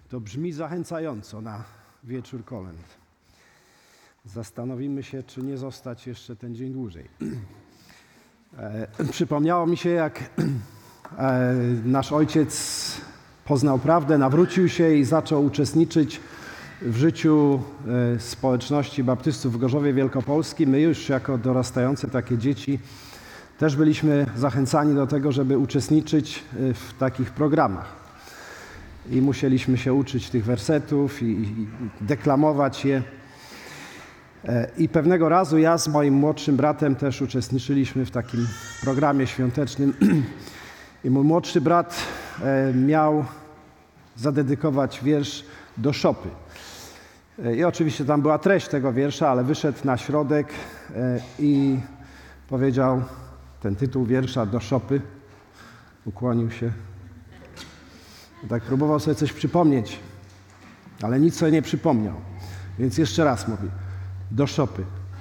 To brzmi zachęcająco na wieczór kolęd. Zastanowimy się, czy nie zostać jeszcze ten dzień dłużej. Przypomniało mi się, jak nasz ojciec poznał prawdę, nawrócił się i zaczął uczestniczyć w życiu społeczności baptystów w Gorzowie Wielkopolskim. My już jako dorastające takie dzieci też byliśmy zachęcani do tego, żeby uczestniczyć w takich programach. I musieliśmy się uczyć tych wersetów i deklamować je. I pewnego razu ja z moim młodszym bratem też uczestniczyliśmy w takim programie świątecznym. I mój młodszy brat miał zadedykować wiersz do szopy. I oczywiście tam była treść tego wiersza, ale wyszedł na środek i powiedział ten tytuł wiersza do szopy. Ukłonił się. Tak próbował sobie coś przypomnieć, ale nic sobie nie przypomniał. Więc jeszcze raz mówi, do szopy.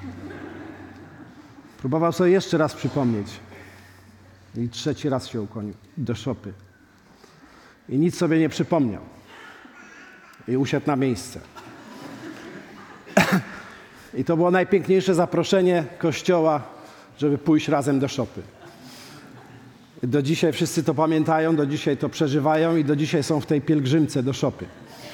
Próbował sobie jeszcze raz przypomnieć. I trzeci raz się ukłonił, do szopy. I nic sobie nie przypomniał. I usiadł na miejsce. I to było najpiękniejsze zaproszenie Kościoła, żeby pójść razem do szopy. Do dzisiaj wszyscy to pamiętają, do dzisiaj to przeżywają i do dzisiaj są w tej pielgrzymce do szopy.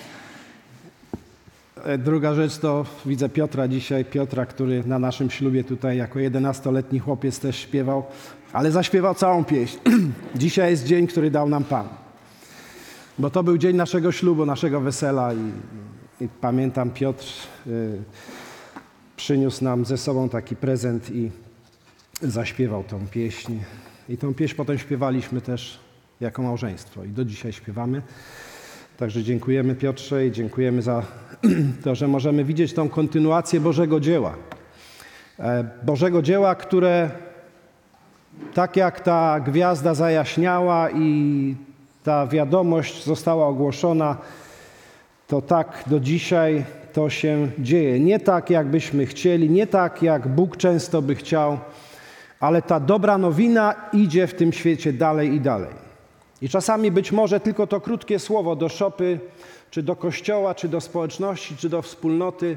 Druga rzecz to widzę Piotra dzisiaj, który na naszym ślubie tutaj jako 11-letni chłopiec też śpiewał, ale zaśpiewał całą pieśń. Dzisiaj jest dzień, który dał nam Pan. Bo to był dzień naszego ślubu, naszego wesela i pamiętam Piotr przyniósł nam ze sobą taki prezent i zaśpiewał tą pieśń. I tą pieśń potem śpiewaliśmy też jako małżeństwo i do dzisiaj śpiewamy. Także dziękujemy Piotrze i dziękujemy za to, że możemy widzieć tą kontynuację Bożego dzieła. Bożego dzieła, które tak jak ta gwiazda zajaśniała i ta wiadomość została ogłoszona, to tak do dzisiaj to się dzieje. Nie tak, jakbyśmy chcieli, nie tak, jak Bóg często by chciał, ale ta dobra nowina idzie w tym świecie dalej i dalej. I czasami być może tylko to krótkie słowo do szopy, czy do kościoła, czy do społeczności, czy do wspólnoty.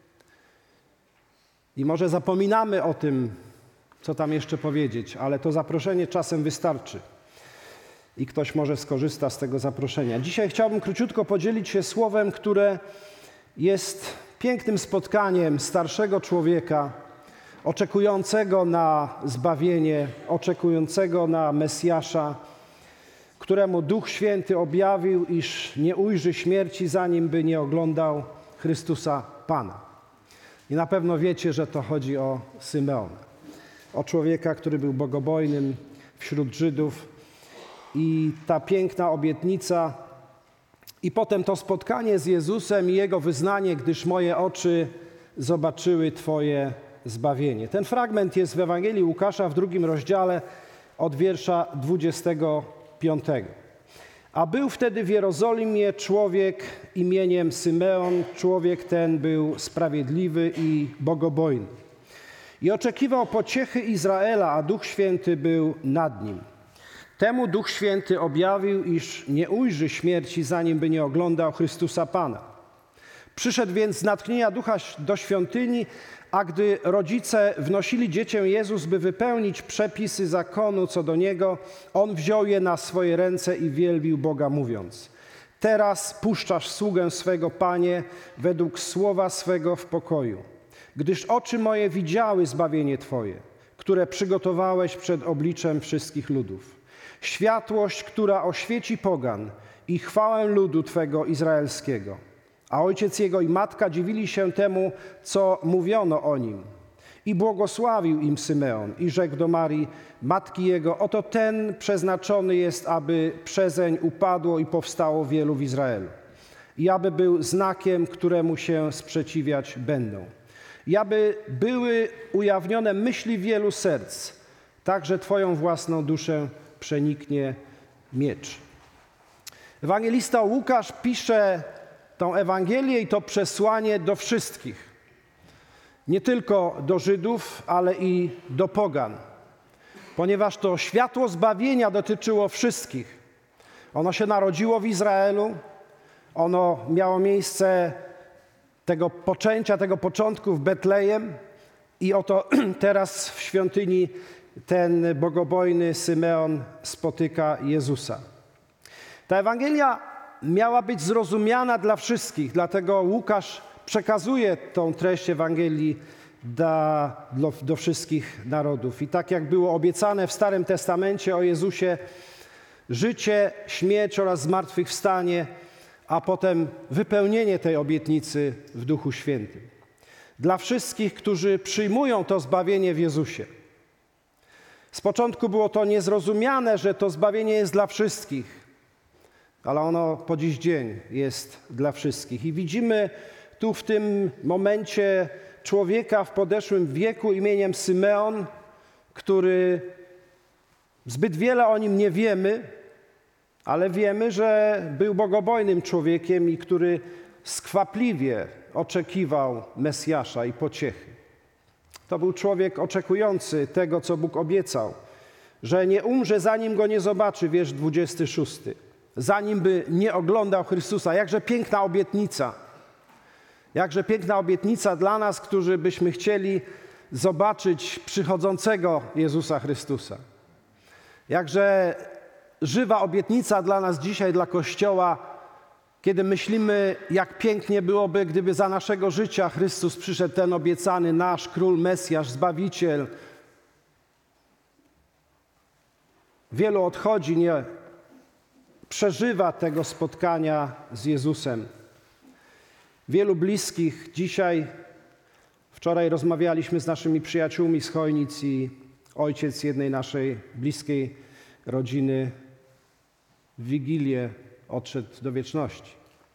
I może zapominamy o tym, co tam jeszcze powiedzieć, ale to zaproszenie czasem wystarczy. I ktoś może skorzysta z tego zaproszenia. Dzisiaj chciałbym króciutko podzielić się słowem, które jest pięknym spotkaniem starszego człowieka, oczekującego na zbawienie, oczekującego na Mesjasza, któremu Duch Święty objawił, iż nie ujrzy śmierci, zanim by nie oglądał Chrystusa Pana. I na pewno wiecie, że to chodzi o Symeona. O człowieka, który był bogobojnym wśród Żydów. I ta piękna obietnica i potem to spotkanie z Jezusem i Jego wyznanie, gdyż moje oczy zobaczyły Twoje zbawienie. Ten fragment jest w Ewangelii Łukasza w 2 rozdziale od wiersza 25. A był wtedy w Jerozolimie człowiek imieniem Symeon. Człowiek ten był sprawiedliwy i bogobojny. I oczekiwał pociechy Izraela, a Duch Święty był nad nim. Temu Duch Święty objawił, iż nie ujrzy śmierci, zanim by nie oglądał Chrystusa Pana. Przyszedł więc z natchnienia Ducha do świątyni, a gdy rodzice wnosili dziecię Jezus, by wypełnić przepisy zakonu co do Niego, On wziął je na swoje ręce i wielbił Boga, mówiąc: Teraz puszczasz sługę swego, Panie, według słowa swego w pokoju. Gdyż oczy moje widziały zbawienie Twoje, które przygotowałeś przed obliczem wszystkich ludów. Światłość, która oświeci pogan i chwałę ludu Twego izraelskiego. A ojciec jego i matka dziwili się temu, co mówiono o nim. I błogosławił im Symeon i rzekł do Marii, matki jego: oto ten przeznaczony jest, aby przezeń upadło i powstało wielu w Izraelu. I aby był znakiem, któremu się sprzeciwiać będą. I aby były ujawnione myśli wielu serc, tak że Twoją własną duszę przeniknie miecz. Ewangelista Łukasz pisze tą Ewangelię i to przesłanie do wszystkich. Nie tylko do Żydów, ale i do pogan. Ponieważ to światło zbawienia dotyczyło wszystkich. Ono się narodziło w Izraelu, Ono miało miejsce tego poczęcia, tego początku w Betlejem i oto teraz w świątyni ten bogobojny Symeon spotyka Jezusa. Ta Ewangelia miała być zrozumiana dla wszystkich, dlatego Łukasz przekazuje tą treść Ewangelii do wszystkich narodów. I tak jak było obiecane w Starym Testamencie o Jezusie, życie, śmierć oraz zmartwychwstanie, a potem wypełnienie tej obietnicy w Duchu Świętym. Dla wszystkich, którzy przyjmują to zbawienie w Jezusie. Z początku było to niezrozumiane, że to zbawienie jest dla wszystkich, ale ono po dziś dzień jest dla wszystkich. I widzimy tu w tym momencie człowieka w podeszłym wieku imieniem Symeon, który zbyt wiele o nim nie wiemy, ale wiemy, że był bogobojnym człowiekiem i który skwapliwie oczekiwał Mesjasza i pociechy. To był człowiek oczekujący tego, co Bóg obiecał, że nie umrze, zanim go nie zobaczy, wiersz 26. Zanim by nie oglądał Chrystusa. Jakże piękna obietnica. Jakże piękna obietnica dla nas, którzy byśmy chcieli zobaczyć przychodzącego Jezusa Chrystusa. Jakże żywa obietnica dla nas dzisiaj, dla Kościoła, kiedy myślimy, jak pięknie byłoby, gdyby za naszego życia Chrystus przyszedł, ten obiecany nasz Król, Mesjasz, Zbawiciel. Wielu odchodzi, nie przeżywa tego spotkania z Jezusem. Wielu bliskich wczoraj rozmawialiśmy z naszymi przyjaciółmi z Chojnic i ojciec jednej naszej bliskiej rodziny w Wigilię odszedł do wieczności.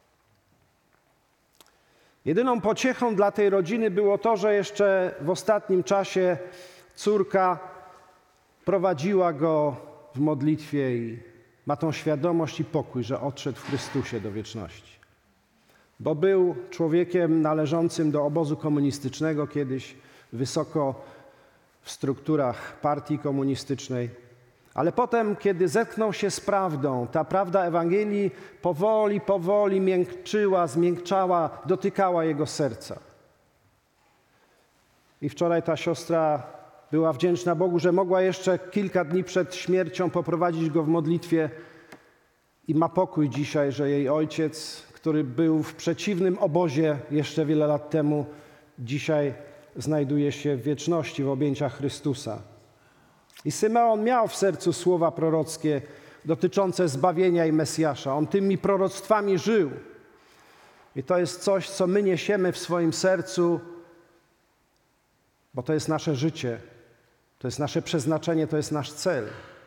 Jedyną pociechą dla tej rodziny było to, że jeszcze w ostatnim czasie córka prowadziła go w modlitwie i ma tą świadomość i pokój, że odszedł w Chrystusie do wieczności. Bo był człowiekiem należącym do obozu komunistycznego, kiedyś wysoko w strukturach partii komunistycznej. Ale potem, kiedy zetknął się z prawdą, ta prawda Ewangelii powoli miękczyła, zmiękczała, dotykała jego serca. I wczoraj ta siostra była wdzięczna Bogu, że mogła jeszcze kilka dni przed śmiercią poprowadzić go w modlitwie i ma pokój dzisiaj, że jej ojciec, który był w przeciwnym obozie jeszcze wiele lat temu, dzisiaj znajduje się w wieczności w objęciach Chrystusa. I Symeon miał w sercu słowa prorockie dotyczące zbawienia i Mesjasza. On tymi proroctwami żył. I to jest coś, co my niesiemy w swoim sercu, bo to jest nasze życie, to jest nasze przeznaczenie, to jest nasz cel.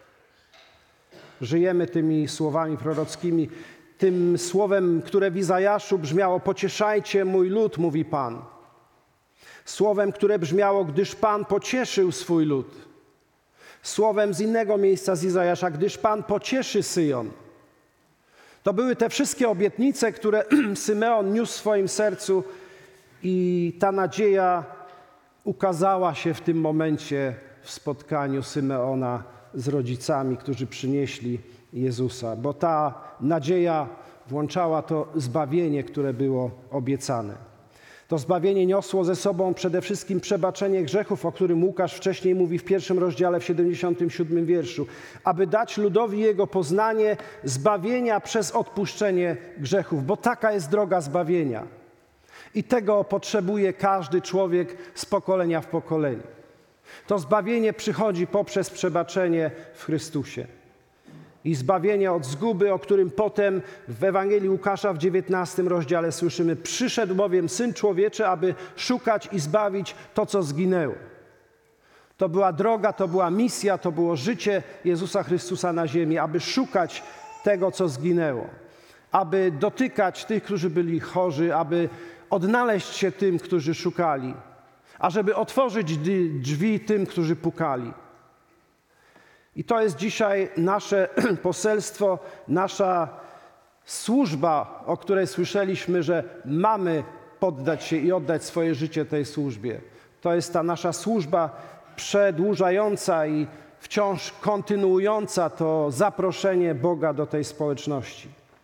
Żyjemy tymi słowami prorockimi, tym słowem, które w Izajaszu brzmiało: pocieszajcie mój lud, mówi Pan. Słowem, które brzmiało: gdyż Pan pocieszył swój lud. Słowem z innego miejsca z Izajasza: gdyż Pan pocieszy Syjon. To były te wszystkie obietnice, które Symeon niósł w swoim sercu i ta nadzieja ukazała się w tym momencie w spotkaniu Symeona z rodzicami, którzy przynieśli Jezusa, bo ta nadzieja włączała to zbawienie, które było obiecane. To zbawienie niosło ze sobą przede wszystkim przebaczenie grzechów, o którym Łukasz wcześniej mówi w 1 rozdziale, w 77 wierszu, aby dać ludowi jego poznanie zbawienia przez odpuszczenie grzechów, bo taka jest droga zbawienia. I tego potrzebuje każdy człowiek z pokolenia w pokolenie. To zbawienie przychodzi poprzez przebaczenie w Chrystusie. I zbawienie od zguby, o którym potem w Ewangelii Łukasza w 19 rozdziale słyszymy: przyszedł bowiem Syn Człowieczy, aby szukać i zbawić to, co zginęło. To była droga, to była misja, to było życie Jezusa Chrystusa na ziemi, aby szukać tego, co zginęło. Aby dotykać tych, którzy byli chorzy, aby odnaleźć się tym, którzy szukali. A żeby otworzyć drzwi tym, którzy pukali. I to jest dzisiaj nasze poselstwo, nasza służba, o której słyszeliśmy, że mamy poddać się i oddać swoje życie tej służbie. To jest ta nasza służba przedłużająca i wciąż kontynuująca to zaproszenie Boga do tej społeczności.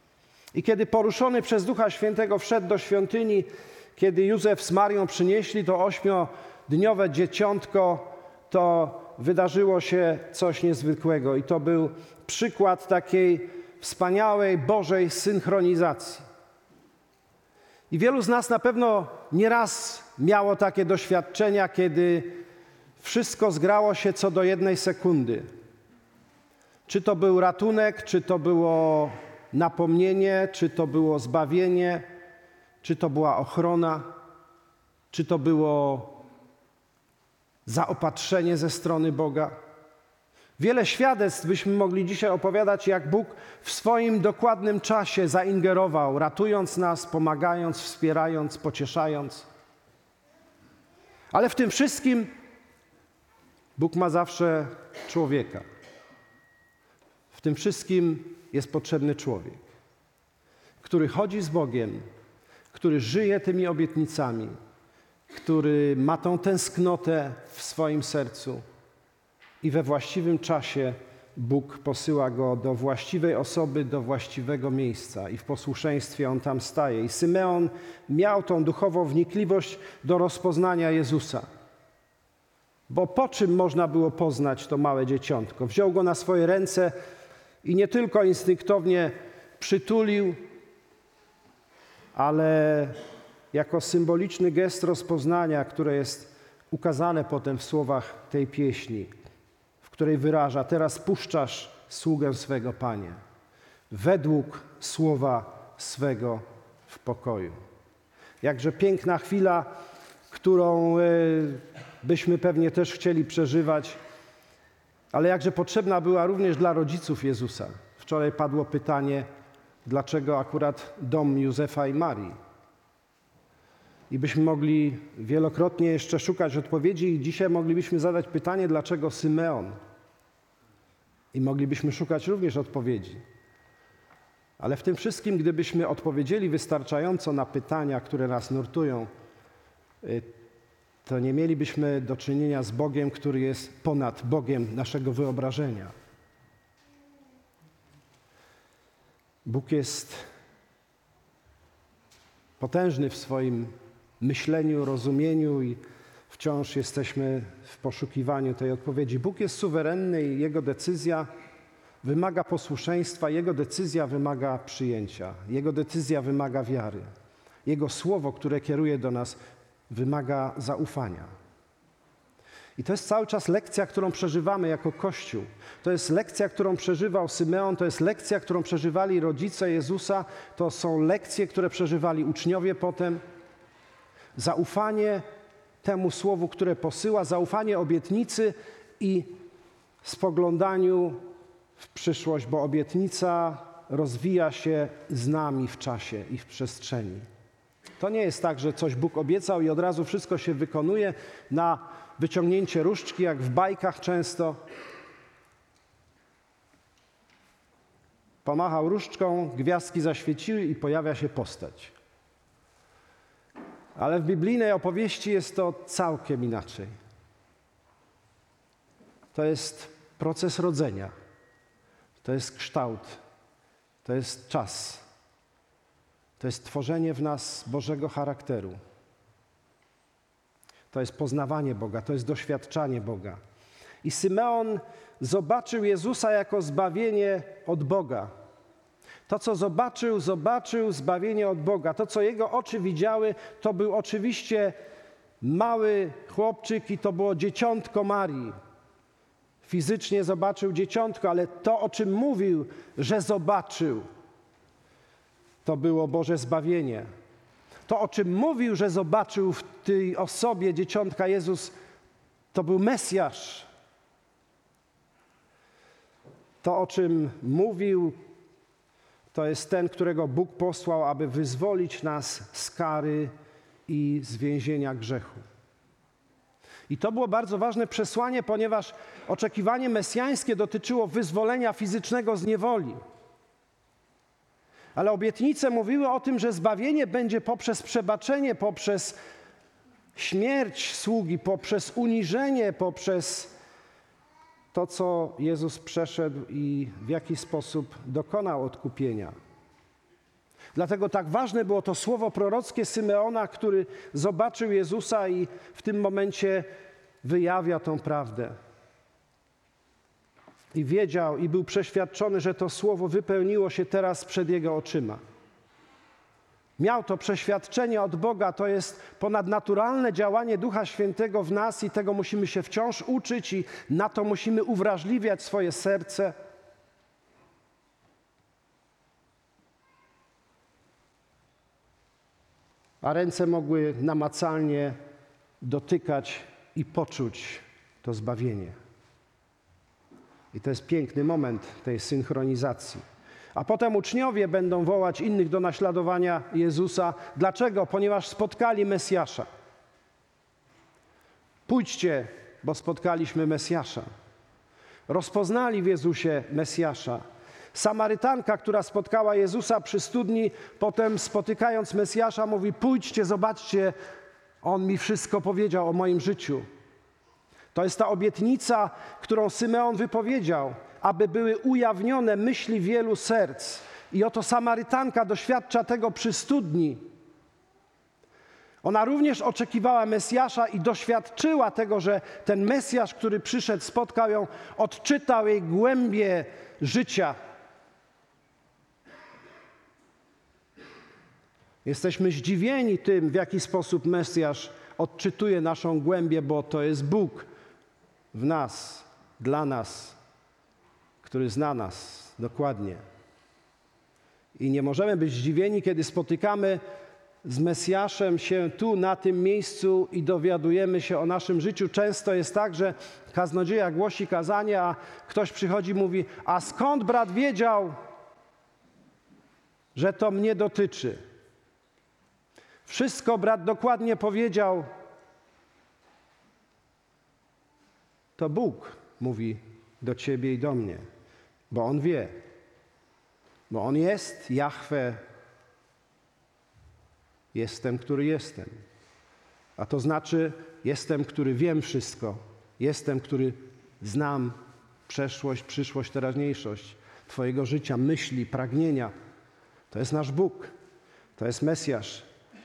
I kiedy poruszony przez Ducha Świętego wszedł do świątyni, kiedy Józef z Marią przynieśli to 8-dniowe dzieciątko, to wydarzyło się coś niezwykłego. I to był przykład takiej wspaniałej Bożej synchronizacji. I wielu z nas na pewno nieraz miało takie doświadczenia, kiedy wszystko zgrało się co do jednej sekundy. Czy to był ratunek, czy to było napomnienie, czy to było zbawienie, czy to była ochrona, czy to było zaopatrzenie ze strony Boga. Wiele świadectw byśmy mogli dzisiaj opowiadać, jak Bóg w swoim dokładnym czasie zaingerował, ratując nas, pomagając, wspierając, pocieszając. Ale w tym wszystkim Bóg ma zawsze człowieka. W tym wszystkim jest potrzebny człowiek, który chodzi z Bogiem, który żyje tymi obietnicami, który ma tą tęsknotę w swoim sercu i we właściwym czasie Bóg posyła go do właściwej osoby, do właściwego miejsca i w posłuszeństwie on tam staje. I Symeon miał tą duchową wnikliwość do rozpoznania Jezusa. Bo po czym można było poznać to małe dzieciątko? Wziął go na swoje ręce i nie tylko instynktownie przytulił, ale jako symboliczny gest rozpoznania, które jest ukazane potem w słowach tej pieśni, w której wyraża: teraz puszczasz sługę swego, Panie, według słowa swego w pokoju. Jakże piękna chwila, którą byśmy pewnie też chcieli przeżywać, ale jakże potrzebna była również dla rodziców Jezusa. Wczoraj padło pytanie, dlaczego akurat dom Józefa i Marii. I byśmy mogli wielokrotnie jeszcze szukać odpowiedzi i dzisiaj moglibyśmy zadać pytanie, dlaczego Symeon. I moglibyśmy szukać również odpowiedzi. Ale w tym wszystkim, gdybyśmy odpowiedzieli wystarczająco na pytania, które nas nurtują, to nie mielibyśmy do czynienia z Bogiem, który jest ponad Bogiem naszego wyobrażenia. Bóg jest potężny w swoim myśleniu, rozumieniu i wciąż jesteśmy w poszukiwaniu tej odpowiedzi. Bóg jest suwerenny i Jego decyzja wymaga posłuszeństwa, Jego decyzja wymaga przyjęcia, Jego decyzja wymaga wiary. Jego słowo, które kieruje do nas, wymaga zaufania. I to jest cały czas lekcja, którą przeżywamy jako Kościół. To jest lekcja, którą przeżywał Symeon, to jest lekcja, którą przeżywali rodzice Jezusa, to są lekcje, które przeżywali uczniowie potem. Zaufanie temu słowu, które posyła, zaufanie obietnicy i spoglądaniu w przyszłość, bo obietnica rozwija się z nami w czasie i w przestrzeni. To nie jest tak, że coś Bóg obiecał i od razu wszystko się wykonuje na wyciągnięcie różdżki, jak w bajkach często. Pomachał różdżką, gwiazdki zaświeciły i pojawia się postać. Ale w biblijnej opowieści jest to całkiem inaczej. To jest proces rodzenia. To jest kształt. To jest czas. To jest tworzenie w nas Bożego charakteru. To jest poznawanie Boga, to jest doświadczanie Boga. I Symeon zobaczył Jezusa jako zbawienie od Boga. To, co zobaczył zbawienie od Boga. To, co jego oczy widziały, to był oczywiście mały chłopczyk i to było dzieciątko Marii. Fizycznie zobaczył dzieciątko, ale to, o czym mówił, że zobaczył, to było Boże zbawienie. To, o czym mówił, że zobaczył w tej osobie dzieciątka Jezus, to był Mesjasz. To, o czym mówił, to jest ten, którego Bóg posłał, aby wyzwolić nas z kary i z więzienia grzechu. I to było bardzo ważne przesłanie, ponieważ oczekiwanie mesjańskie dotyczyło wyzwolenia fizycznego z niewoli. Ale obietnice mówiły o tym, że zbawienie będzie poprzez przebaczenie, poprzez śmierć sługi, poprzez uniżenie, poprzez to, co Jezus przeszedł i w jaki sposób dokonał odkupienia. Dlatego tak ważne było to słowo prorockie Symeona, który zobaczył Jezusa i w tym momencie wyjawia tą prawdę. I wiedział i był przeświadczony, że to słowo wypełniło się teraz przed jego oczyma. Miał to przeświadczenie od Boga, to jest ponadnaturalne działanie Ducha Świętego w nas i tego musimy się wciąż uczyć i na to musimy uwrażliwiać swoje serce. A ręce mogły namacalnie dotykać i poczuć to zbawienie. I to jest piękny moment tej synchronizacji. A potem uczniowie będą wołać innych do naśladowania Jezusa. Dlaczego? Ponieważ spotkali Mesjasza. Pójdźcie, bo spotkaliśmy Mesjasza. Rozpoznali w Jezusie Mesjasza. Samarytanka, która spotkała Jezusa przy studni, potem spotykając Mesjasza, mówi: pójdźcie, zobaczcie, On mi wszystko powiedział o moim życiu. To jest ta obietnica, którą Symeon wypowiedział, aby były ujawnione myśli wielu serc. I oto Samarytanka doświadcza tego przy studni. Ona również oczekiwała Mesjasza i doświadczyła tego, że ten Mesjasz, który przyszedł, spotkał ją, odczytał jej głębię życia. Jesteśmy zdziwieni tym, w jaki sposób Mesjasz odczytuje naszą głębię, bo to jest Bóg w nas, dla nas, który zna nas dokładnie. I nie możemy być zdziwieni, kiedy spotykamy z Mesjaszem się tu, na tym miejscu i dowiadujemy się o naszym życiu. Często jest tak, że kaznodzieja głosi kazanie, a ktoś przychodzi i mówi: a skąd brat wiedział, że to mnie dotyczy? Wszystko brat dokładnie powiedział. To Bóg mówi do ciebie i do mnie, bo On wie, bo On jest Jahwe. Jestem, który jestem. A to znaczy, jestem, który wiem wszystko. Jestem, który znam przeszłość, przyszłość, teraźniejszość twojego życia, myśli, pragnienia. To jest nasz Bóg. To jest Mesjasz.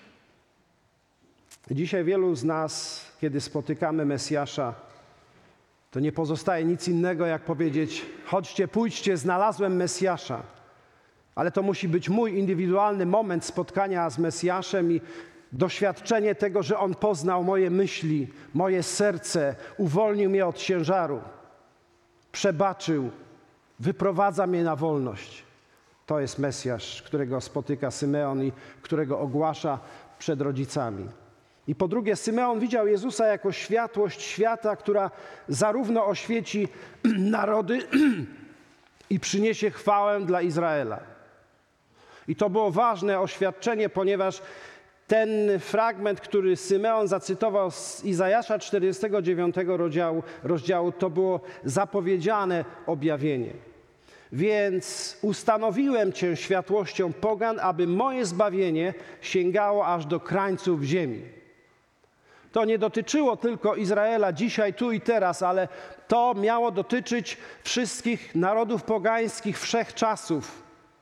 Dzisiaj wielu z nas, kiedy spotykamy Mesjasza, to nie pozostaje nic innego, jak powiedzieć: chodźcie, pójdźcie, znalazłem Mesjasza. Ale to musi być mój indywidualny moment spotkania z Mesjaszem i doświadczenie tego, że On poznał moje myśli, moje serce, uwolnił mnie od ciężaru, przebaczył, wyprowadza mnie na wolność. To jest Mesjasz, którego spotyka Symeon i którego ogłasza przed rodzicami. I po drugie, Symeon widział Jezusa jako światłość świata, która zarówno oświeci narody i przyniesie chwałę dla Izraela. I to było ważne oświadczenie, ponieważ ten fragment, który Symeon zacytował z Izajasza 49 rozdziału, to było zapowiedziane objawienie. Więc ustanowiłem Cię światłością pogan, aby moje zbawienie sięgało aż do krańców ziemi. To nie dotyczyło tylko Izraela dzisiaj, tu i teraz, ale to miało dotyczyć wszystkich narodów pogańskich wszechczasów.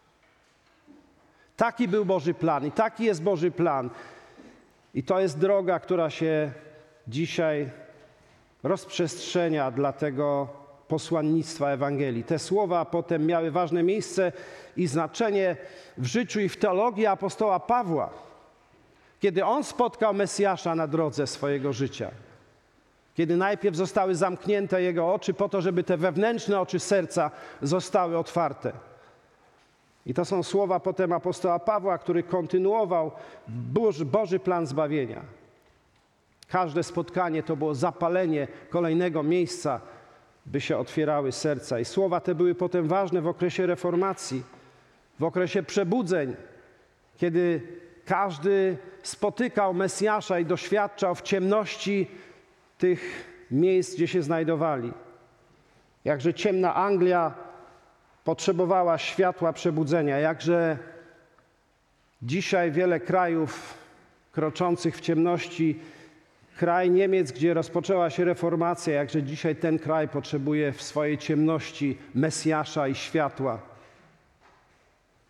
Taki był Boży plan i taki jest Boży plan. I to jest droga, która się dzisiaj rozprzestrzenia dla tego posłannictwa Ewangelii. Te słowa potem miały ważne miejsce i znaczenie w życiu i w teologii apostoła Pawła, kiedy on spotkał Mesjasza na drodze swojego życia. Kiedy najpierw zostały zamknięte jego oczy po to, żeby te wewnętrzne oczy serca zostały otwarte. I to są słowa potem apostoła Pawła, który kontynuował Boży plan zbawienia. Każde spotkanie to było zapalenie kolejnego miejsca, by się otwierały serca. I słowa te były potem ważne w okresie reformacji, w okresie przebudzeń, kiedy każdy spotykał Mesjasza i doświadczał w ciemności tych miejsc, gdzie się znajdowali. Jakże ciemna Anglia potrzebowała światła przebudzenia, jakże dzisiaj wiele krajów kroczących w ciemności, kraj Niemiec, gdzie rozpoczęła się reformacja, jakże dzisiaj ten kraj potrzebuje w swojej ciemności Mesjasza i światła.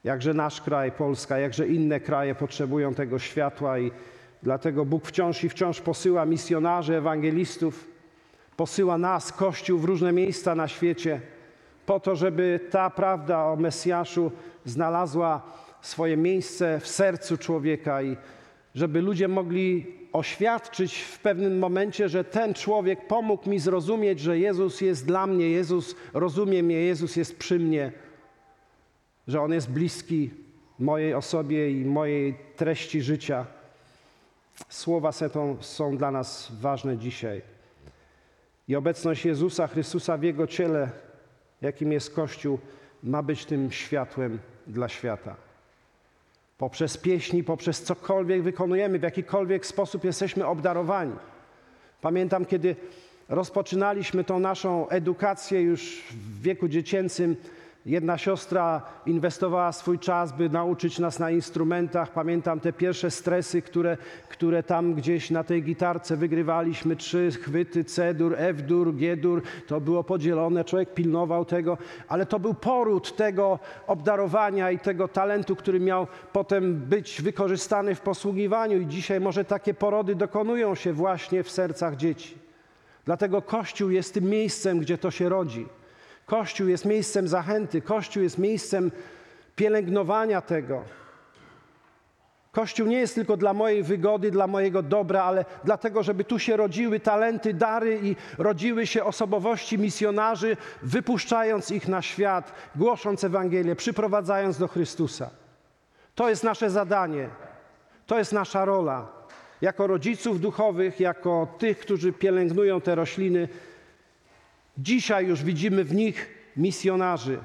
Jakże nasz kraj, Polska, jakże inne kraje potrzebują tego światła i dlatego Bóg wciąż i wciąż posyła misjonarzy, ewangelistów, posyła nas, Kościół w różne miejsca na świecie po to, żeby ta prawda o Mesjaszu znalazła swoje miejsce w sercu człowieka i żeby ludzie mogli oświadczyć w pewnym momencie, że ten człowiek pomógł mi zrozumieć, że Jezus jest dla mnie, Jezus rozumie mnie, Jezus jest przy mnie, że On jest bliski mojej osobie i mojej treści życia. Słowa są dla nas ważne dzisiaj. I obecność Jezusa Chrystusa w Jego ciele, jakim jest Kościół, ma być tym światłem dla świata. Poprzez pieśni, poprzez cokolwiek wykonujemy, w jakikolwiek sposób jesteśmy obdarowani. Pamiętam, kiedy rozpoczynaliśmy tą naszą edukację już w wieku dziecięcym, jedna siostra inwestowała swój czas, by nauczyć nas na instrumentach. Pamiętam te pierwsze stresy, które tam gdzieś na tej gitarce wygrywaliśmy. 3 chwyty, C-dur, F-dur, G-dur. To było podzielone, człowiek pilnował tego. Ale to był poród tego obdarowania i tego talentu, który miał potem być wykorzystany w posługiwaniu. I dzisiaj może takie porody dokonują się właśnie w sercach dzieci. Dlatego Kościół jest tym miejscem, gdzie to się rodzi. Kościół jest miejscem zachęty, Kościół jest miejscem pielęgnowania tego. Kościół nie jest tylko dla mojej wygody, dla mojego dobra, ale dlatego, żeby tu się rodziły talenty, dary i rodziły się osobowości misjonarzy, wypuszczając ich na świat, głosząc Ewangelię, przyprowadzając do Chrystusa. To jest nasze zadanie, to jest nasza rola. Jako rodziców duchowych, jako tych, którzy pielęgnują te rośliny, dzisiaj już widzimy w nich misjonarzy.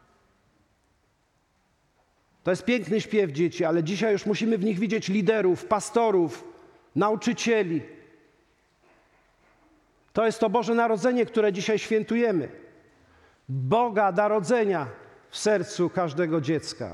To jest piękny śpiew dzieci, ale dzisiaj już musimy w nich widzieć liderów, pastorów, nauczycieli. To jest to Boże Narodzenie, które dzisiaj świętujemy. Boga Narodzenia w sercu każdego dziecka.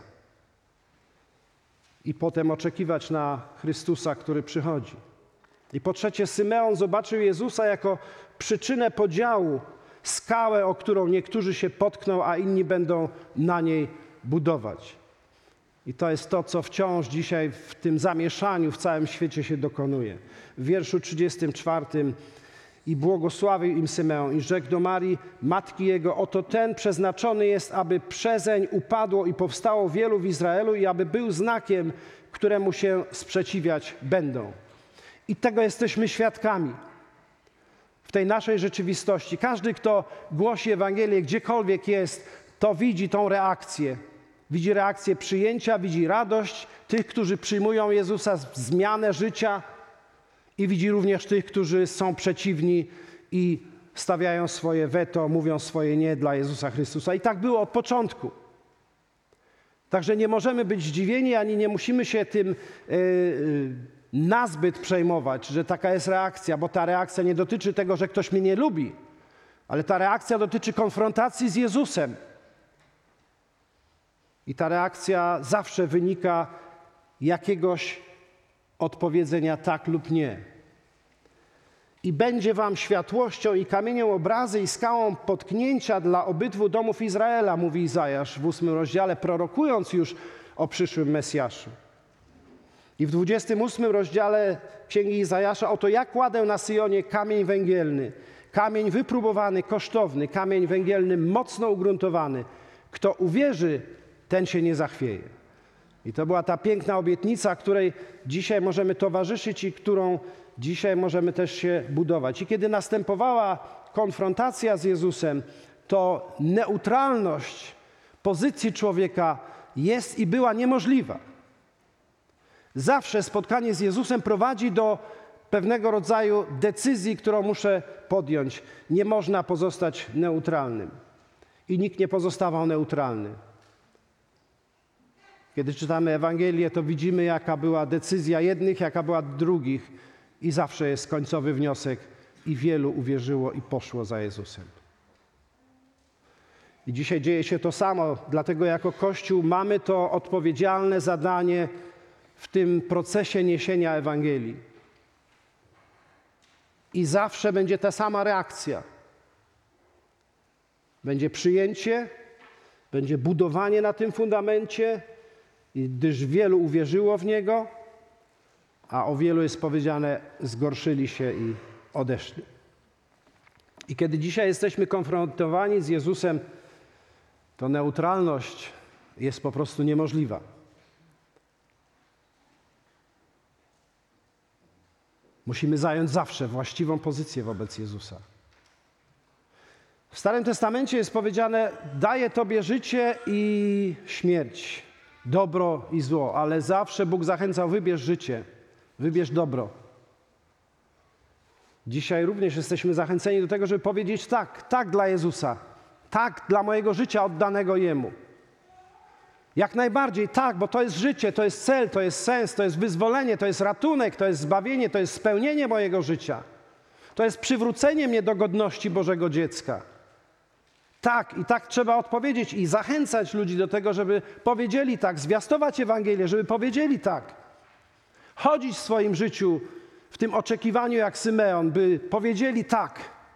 I potem oczekiwać na Chrystusa, który przychodzi. I po trzecie, Symeon zobaczył Jezusa jako przyczynę podziału, skałę, o którą niektórzy się potkną, a inni będą na niej budować. I to jest to, co wciąż dzisiaj w tym zamieszaniu w całym świecie się dokonuje. W wierszu 34: i błogosławił im Symeon i rzekł do Marii, matki jego, oto ten przeznaczony jest, aby przezeń upadło i powstało wielu w Izraelu i aby był znakiem, któremu się sprzeciwiać będą. I tego jesteśmy świadkami. W tej naszej rzeczywistości. Każdy, kto głosi Ewangelię, gdziekolwiek jest, to widzi tą reakcję. Widzi reakcję przyjęcia, widzi radość tych, którzy przyjmują Jezusa, zmianę życia i widzi również tych, którzy są przeciwni i stawiają swoje weto, mówią swoje nie dla Jezusa Chrystusa. I tak było od początku. Także nie możemy być zdziwieni, ani nie musimy się tym nazbyt przejmować, że taka jest reakcja, bo ta reakcja nie dotyczy tego, że ktoś mnie nie lubi, ale ta reakcja dotyczy konfrontacji z Jezusem. I ta reakcja zawsze wynika jakiegoś odpowiedzenia tak lub nie. I będzie wam światłością i kamieniem obrazy i skałą potknięcia dla obydwu domów Izraela, mówi Izajasz w 8 rozdziale, prorokując już o przyszłym Mesjaszu. I w 28 rozdziale Księgi Izajasza, oto ja kładę na Syjonie kamień węgielny, kamień wypróbowany, kosztowny, kamień węgielny mocno ugruntowany. Kto uwierzy, ten się nie zachwieje. I to była ta piękna obietnica, której dzisiaj możemy towarzyszyć i którą dzisiaj możemy też się budować. I kiedy następowała konfrontacja z Jezusem, to neutralność pozycji człowieka jest i była niemożliwa. Zawsze spotkanie z Jezusem prowadzi do pewnego rodzaju decyzji, którą muszę podjąć. Nie można pozostać neutralnym. I nikt nie pozostawał neutralny. Kiedy czytamy Ewangelię, to widzimy, jaka była decyzja jednych, jaka była drugich. I zawsze jest końcowy wniosek. I wielu uwierzyło i poszło za Jezusem. I dzisiaj dzieje się to samo. Dlatego jako Kościół mamy to odpowiedzialne zadanie w tym procesie niesienia Ewangelii. I zawsze będzie ta sama reakcja. Będzie przyjęcie, będzie budowanie na tym fundamencie gdyż wielu uwierzyło w Niego, a o wielu jest powiedziane, zgorszyli się i odeszli. I kiedy dzisiaj jesteśmy konfrontowani z Jezusem, to neutralność jest po prostu niemożliwa. Musimy zająć zawsze właściwą pozycję wobec Jezusa. W Starym Testamencie jest powiedziane, daję Tobie życie i śmierć, dobro i zło, ale zawsze Bóg zachęcał, wybierz życie, wybierz dobro. Dzisiaj również jesteśmy zachęceni do tego, żeby powiedzieć tak, tak dla Jezusa, tak dla mojego życia oddanego Jemu. Jak najbardziej tak, bo to jest życie, to jest cel, to jest sens, to jest wyzwolenie, to jest ratunek, to jest zbawienie, to jest spełnienie mojego życia. To jest przywrócenie mnie do godności Bożego dziecka. Tak, i tak trzeba odpowiedzieć i zachęcać ludzi do tego, żeby powiedzieli tak, zwiastować Ewangelię, żeby powiedzieli tak. Chodzić w swoim życiu w tym oczekiwaniu jak Symeon, by powiedzieli tak.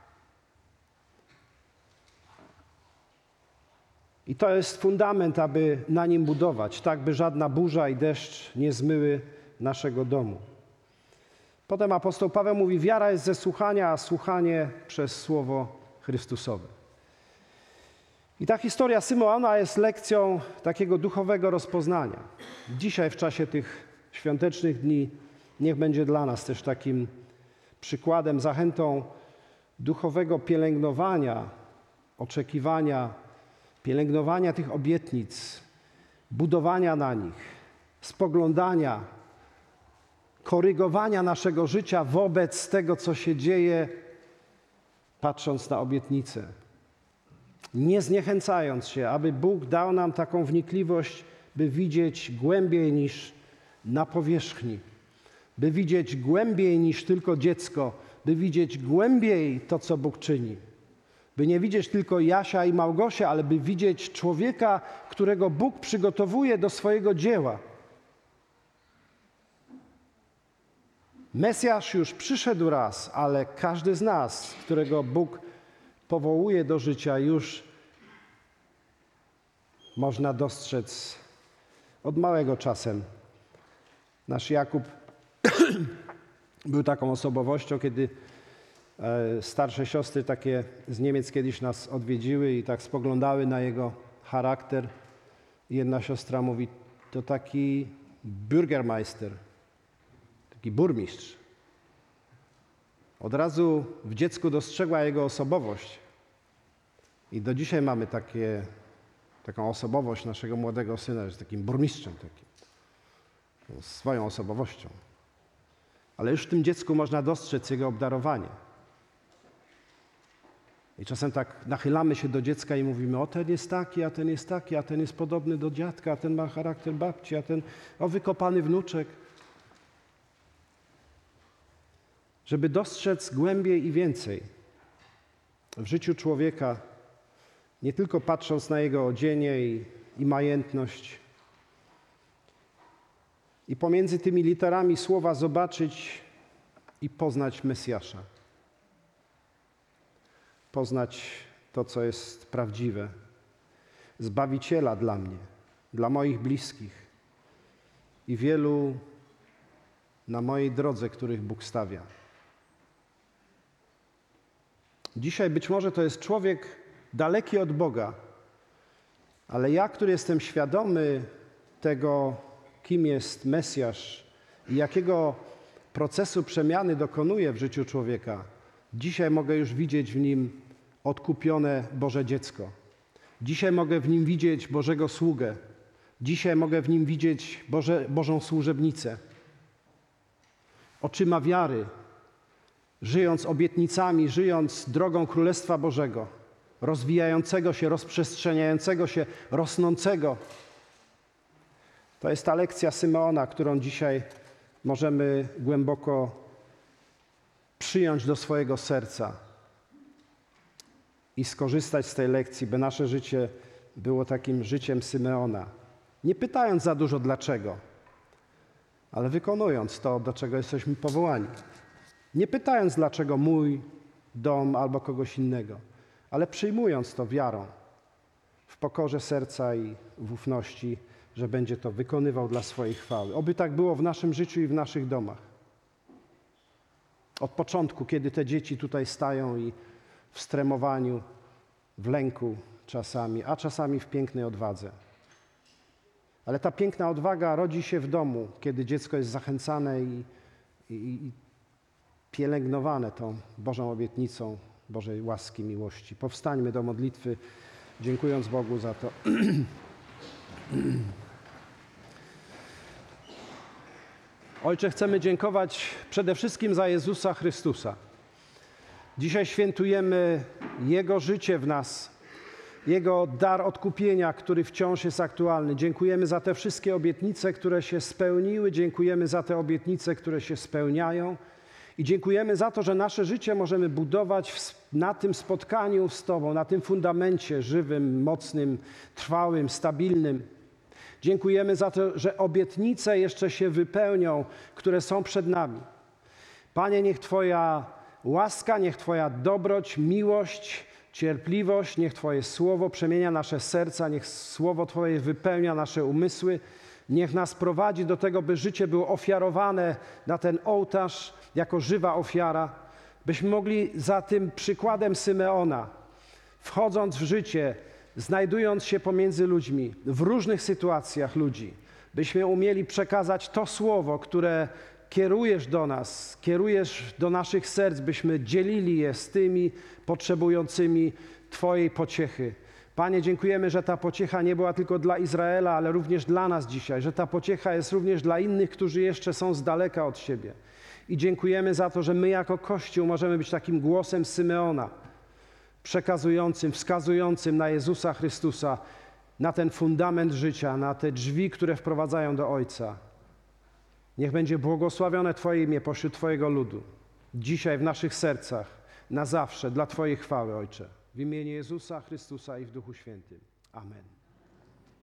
I to jest fundament, aby na nim budować, tak by żadna burza i deszcz nie zmyły naszego domu. Potem apostoł Paweł mówi, wiara jest ze słuchania, a słuchanie przez Słowo Chrystusowe. I ta historia Symeona jest lekcją takiego duchowego rozpoznania. Dzisiaj w czasie tych świątecznych dni niech będzie dla nas też takim przykładem, zachętą duchowego pielęgnowania, oczekiwania, pielęgnowania tych obietnic, budowania na nich, spoglądania, korygowania naszego życia wobec tego, co się dzieje, patrząc na obietnicę. Nie zniechęcając się, aby Bóg dał nam taką wnikliwość, by widzieć głębiej niż na powierzchni, by widzieć głębiej niż tylko dziecko, by widzieć głębiej to, co Bóg czyni. By nie widzieć tylko Jasia i Małgosia, ale by widzieć człowieka, którego Bóg przygotowuje do swojego dzieła. Mesjasz już przyszedł raz, ale każdy z nas, którego Bóg powołuje do życia, już można dostrzec od małego czasem. Nasz Jakub był taką osobowością, kiedy starsze siostry takie z Niemiec kiedyś nas odwiedziły i tak spoglądały na jego charakter. Jedna siostra mówi, to taki Bürgermeister, taki burmistrz. Od razu w dziecku dostrzegła jego osobowość. I do dzisiaj mamy taką osobowość naszego młodego syna, jest takim burmistrzem takim, swoją osobowością. Ale już w tym dziecku można dostrzec jego obdarowanie. I czasem tak nachylamy się do dziecka i mówimy, o ten jest taki, a ten jest taki, a ten jest podobny do dziadka, a ten ma charakter babci, a ten, o wykopany wnuczek. Żeby dostrzec głębiej i więcej w życiu człowieka, nie tylko patrząc na jego odzienie i majętność, i pomiędzy tymi literami słowa zobaczyć i poznać Mesjasza. Poznać to, co jest prawdziwe. Zbawiciela dla mnie, dla moich bliskich i wielu na mojej drodze, których Bóg stawia. Dzisiaj być może to jest człowiek daleki od Boga, ale ja, który jestem świadomy tego, kim jest Mesjasz i jakiego procesu przemiany dokonuje w życiu człowieka, dzisiaj mogę już widzieć w nim odkupione Boże dziecko. Dzisiaj mogę w nim widzieć Bożego sługę. Dzisiaj mogę w nim widzieć Bożą służebnicę. Oczyma wiary, żyjąc obietnicami, żyjąc drogą Królestwa Bożego, rozwijającego się, rozprzestrzeniającego się, rosnącego. To jest ta lekcja Symeona, którą dzisiaj możemy głęboko przyjąć do swojego serca i skorzystać z tej lekcji, by nasze życie było takim życiem Symeona. Nie pytając za dużo dlaczego, ale wykonując to, do czego jesteśmy powołani. Nie pytając dlaczego mój dom albo kogoś innego, ale przyjmując to wiarą. w pokorze serca i w ufności, że będzie to wykonywał dla swojej chwały. Oby tak było w naszym życiu i w naszych domach. Od początku, kiedy te dzieci tutaj stają i w stremowaniu, w lęku czasami, a czasami w pięknej odwadze. Ale ta piękna odwaga rodzi się w domu, kiedy dziecko jest zachęcane i pielęgnowane tą Bożą obietnicą Bożej łaski, miłości. Powstańmy do modlitwy, dziękując Bogu za to. Ojcze, chcemy dziękować przede wszystkim za Jezusa Chrystusa. Dzisiaj świętujemy Jego życie w nas, Jego dar odkupienia, który wciąż jest aktualny. Dziękujemy za te wszystkie obietnice, które się spełniły. Dziękujemy za te obietnice, które się spełniają. I dziękujemy za to, że nasze życie możemy budować na tym spotkaniu z Tobą, na tym fundamencie żywym, mocnym, trwałym, stabilnym. Dziękujemy za to, że obietnice jeszcze się wypełnią, które są przed nami. Panie, niech Twoja łaska, niech Twoja dobroć, miłość, cierpliwość, niech Twoje słowo przemienia nasze serca, niech słowo Twoje wypełnia nasze umysły, niech nas prowadzi do tego, by życie było ofiarowane na ten ołtarz jako żywa ofiara, byśmy mogli za tym przykładem Symeona, wchodząc w życie, znajdując się pomiędzy ludźmi, w różnych sytuacjach ludzi, byśmy umieli przekazać to słowo, które kierujesz do nas, kierujesz do naszych serc, byśmy dzielili je z tymi potrzebującymi Twojej pociechy. Panie, dziękujemy, że ta pociecha nie była tylko dla Izraela, ale również dla nas dzisiaj, że ta pociecha jest również dla innych, którzy jeszcze są z daleka od siebie. I dziękujemy za to, że my jako Kościół możemy być takim głosem Symeona, przekazującym, wskazującym na Jezusa Chrystusa, na ten fundament życia, na te drzwi, które wprowadzają do Ojca. Niech będzie błogosławione Twoje imię pośród Twojego ludu, dzisiaj w naszych sercach, na zawsze, dla Twojej chwały, Ojcze. W imieniu Jezusa Chrystusa i w Duchu Świętym. Amen.